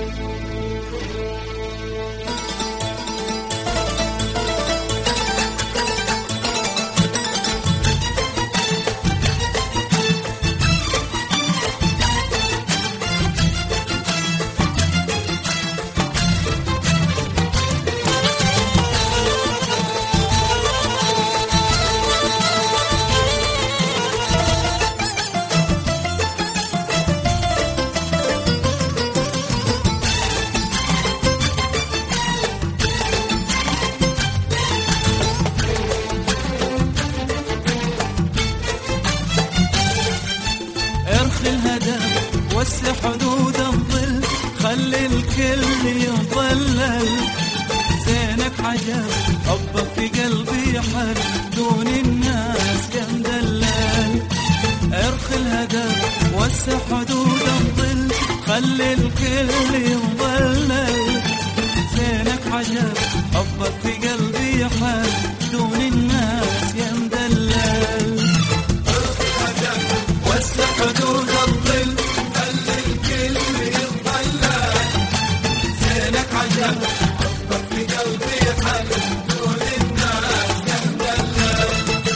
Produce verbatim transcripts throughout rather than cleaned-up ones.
وسع حدود الظل، خلي الكل يضلل. زينك عجب حبك في قلبي حل، دون الناس يا مدلل. ارخي الهدف وسع حدود الظل، خلي الكل يضلل. زينك عجب حبك في قلبي حل، دون الناس يا مدلل. ارخي الهدف وسع حدود الظل، حبك في قلبي حل، دون الناس يا مدلل.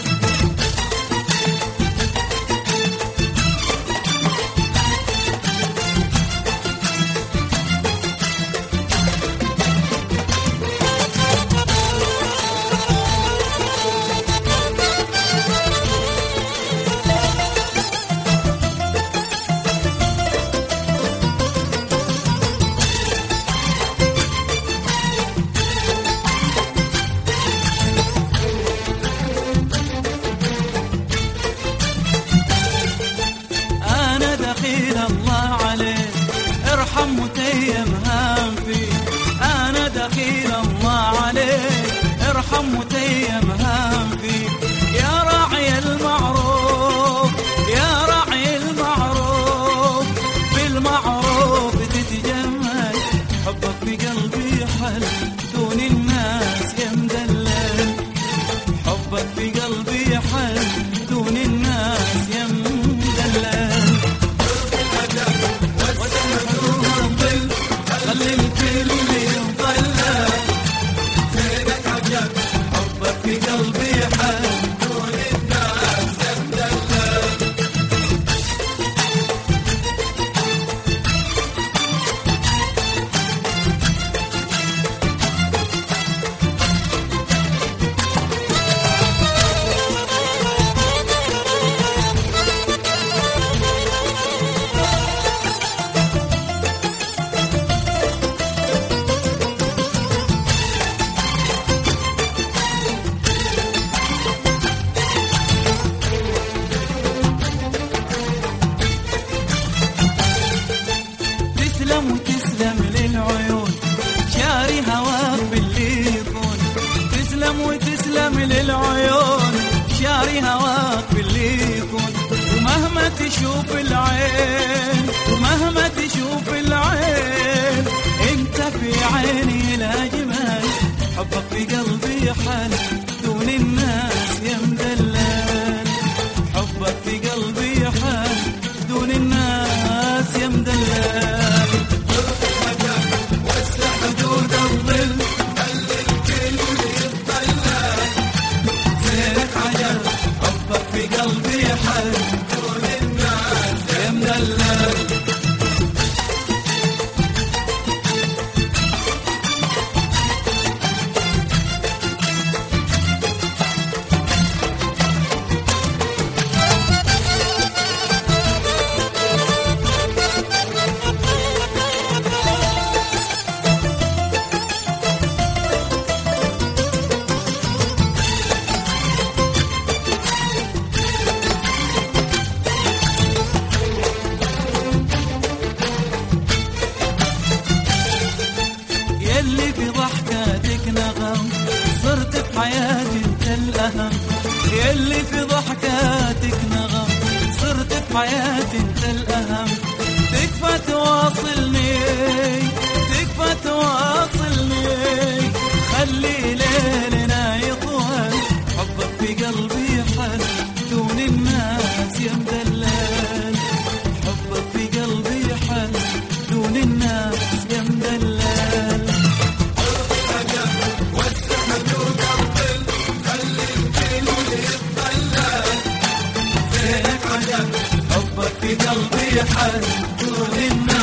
دخيل الله عليك ارحم متيم هام فيك. أنا دخيل الله عليك ارحم متيم هام فيك. يا راعي المعروف يا راعي المعروف، بالمعروف تتجمل. حبك في قلبي حل، دون الناس يا مدلل. حبك في قلبي حل، دون الناس يا مدلل. خلي الكل يضلل. زينك عجب حبك في قلبي حل، دون الناس يا مدلل. تسلم وتسلم للعيون، شاري هواك باللي يكون. تسلم وتسلم للعيون، شاري هواك باللي يكون. ومهما تشوف العين ومهما تشوف العين، انت في عيني لا جمال. حبك في قلبي حل، دون الناس يا مدلل. حبك في قلبي حل، دون الناس يا مدلل. في قلبي حل، دون الناس يا مدلل. يلي في ضحكاتك نغم، صرت في حياتي انت الأهم. يلي في ضحكاتك نغم، صرت في حياتي انت الأهم. تكفى تواصلني تكفى تواصلني، خلي ليلنا يطول. حبك في قلبي حل، دون الناس يا مدلل. حبك في قلبي حل، دون الناس يا مدلل. بعد قول إن